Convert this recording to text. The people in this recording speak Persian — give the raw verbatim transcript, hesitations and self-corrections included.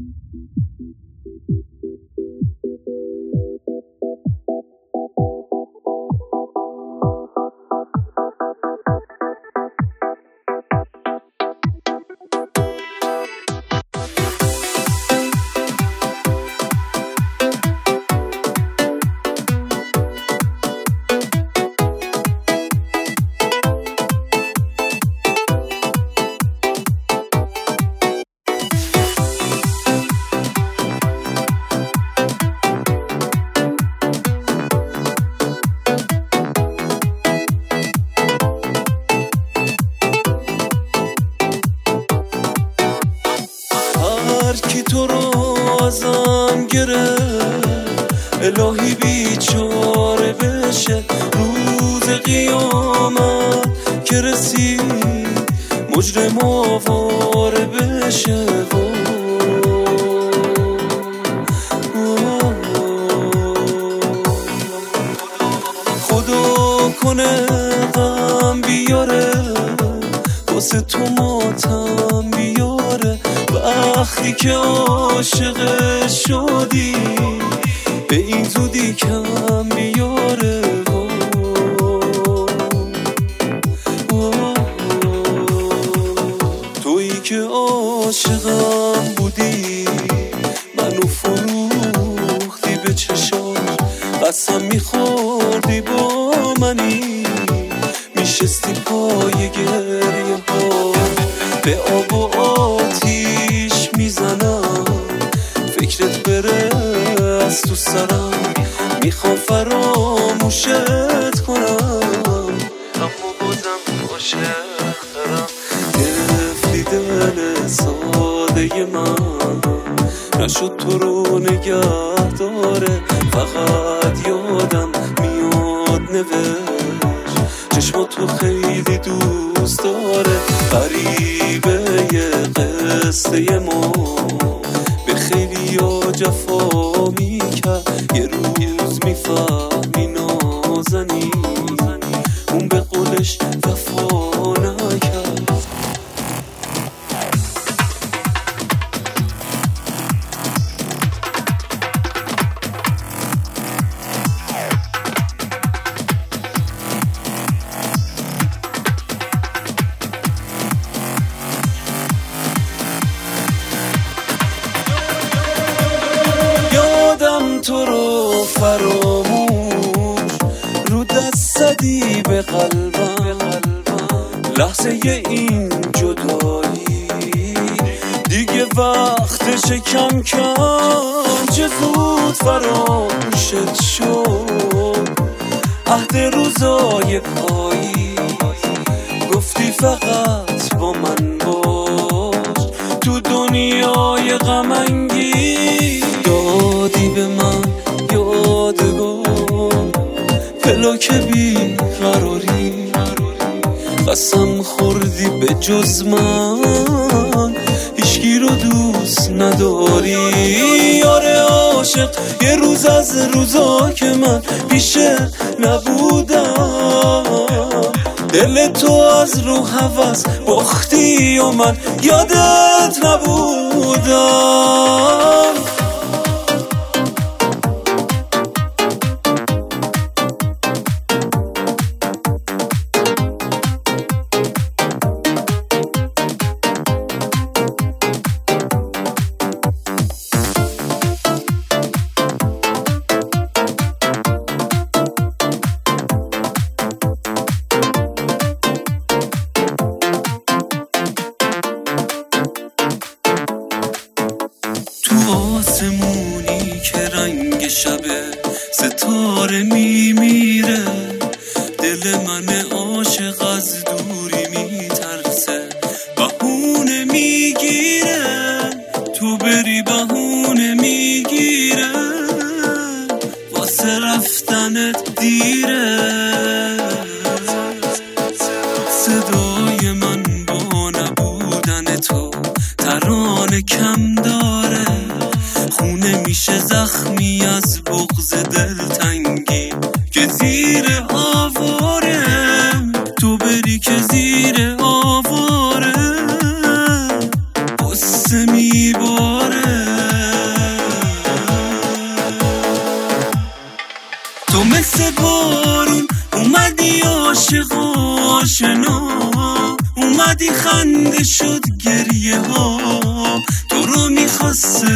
کی تو رو ازم گرفت الهی بیچاره بشه روز قیامت که رسید مجرم آواره بشه خدا کنه غم بیاره واسه تو ماتم بیاره وقتی که عاشق شدی به این زودی کم بیاره تویی که عاشقم بودی منو فروختی به چشاش قسم میخوردی با منی میشستی پای گریه ها به آب و آتیش میزنم فکرت بره از تو سرم میخوام فراموشت کنم اما بازم عاشق دارم گرفتی دل ساده من نشد تو رو نگه داره فقط یادم میاد نوشت چشم تو خیلی دوست داره غریبه یه قصه ما به خیلی ها جفا میکرد یه روز میفهمی نازنی اون به قولش وفا نکرد تو رو فراموش رو دست زدی به قلبم لحظه این جدایی دیگه وقتش کم کم چه زود فراموشت شد عهد روزای پایی گفتی فقط با من باش تو دنیای غم انگیز دادی به من یادگار پلاک بی قراری قسم خوردی به جز من هیچکی رو دوست نداری یاره عاشق یه روز از روزا که من پیشه نبودم دل تو از رو هوس باختی و من یادت نبودم آسمونی که رنگ شبه ستاره میمیره دل من عاشق از دوری میترسه بهونه میگیره تو بری بهونه میگیره واسه رفتنت دیره صدای من با نبودن تو ترانه کم داره خونه میشه زخمی از بغض دلتنگی که زیر آواره تو بری که زیر آواره قصه میباره آشنا، اومدی خنده شد گریه ها، تو رو میخواسته